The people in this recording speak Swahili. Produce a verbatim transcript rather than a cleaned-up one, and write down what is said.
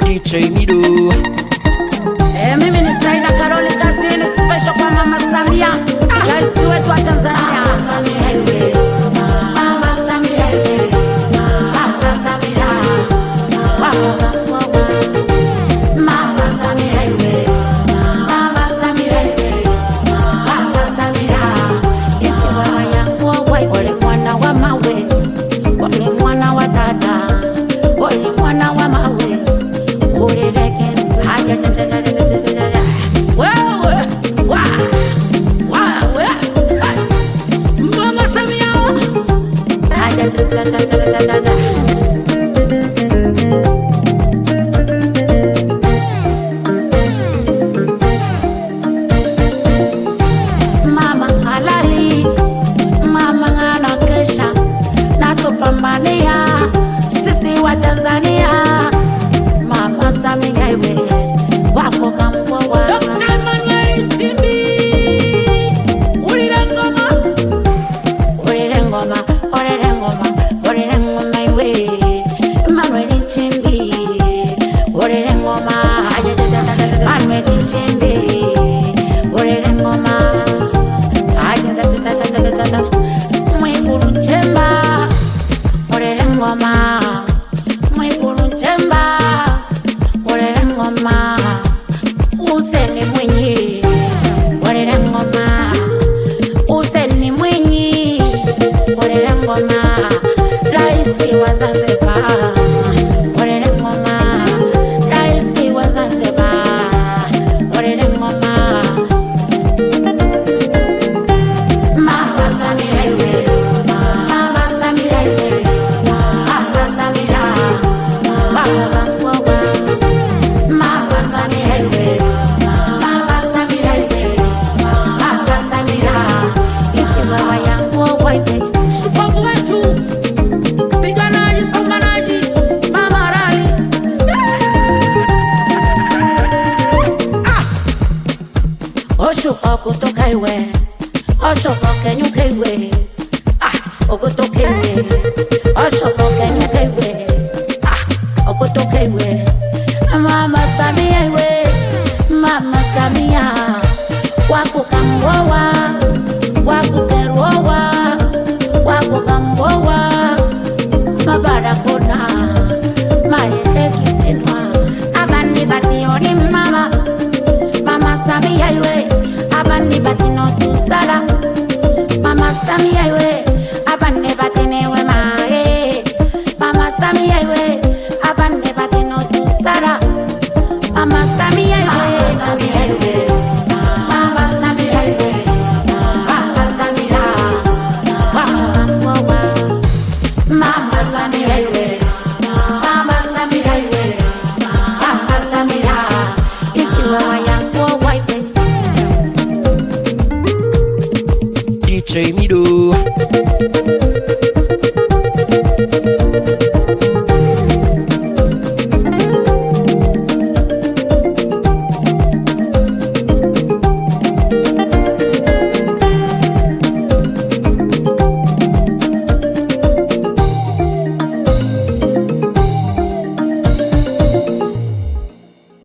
D J Mido. Eh, mimi ni Saida Karoli Kazini, special kwa Mama Samia, rais wetu wa Tanzania. Mama Samia, Mama Samia, Mama Samia, Mama Samia, Mama Samia, Mama Samia. Isi wewe yangu wewe, ole mwana wa mawe, ole mwana wa dada, ole mwana wa mawe, ole leke haya tata. Mama halali, mama anakesha na tupambania sisi wa Tanzania. Mama Samia iwe wako kamboa Doctor Emmanuel Nchimbi, ulile ngoma, ulile ngoma, ulile ngoma, ulile ngoma iwe Emmanuel Nchimbi, ulile ngoma, Emmanuel Nchimbi, ulile ngoma, Mwigulu Nchemba, ulile ngoma, Mwigulu Nchemba, ulile ngoma, Hussein Mwinyi, ulile ngoma, Hussein Mwinyi, ulile ngoma, Raisi wa Zanzibar, ulile ngoma, Raisi wa Zanzibar, ulile ngoma. Mama Samia iwe, Mama Samia iwe, Mama Samia, Mama Mboga. Mama Samia iwe, Mama Samia iwe, Mama Samia. Isi wewe yangu wewe, shupavu wetu, piganaji, pambanaji, Mama Rali. Ah! Oshupa kutoka iwe, Oshupa kenyuka iwe, ah, okutoka iwe, Oshupa kenyuka iwe, ah, okutoka iwe. Mama Samia iwe, Mama Samia, wako kamboa, wako teroa, wako kamboa, mabarakona, maele kitendwa, abani bationi mama. Mama Samia iwe, abani batino tusala. Mama Samia iwe, abani batinewe mae. Mama Samia iwe, abani batino tusala. Mama Samia iwe, Mama Samia iwe, Mama Samia, Mama Mama Samia iwe, Mama Samia iwe, Mama Samia. Isi wewe yangu wewe, D J Mido.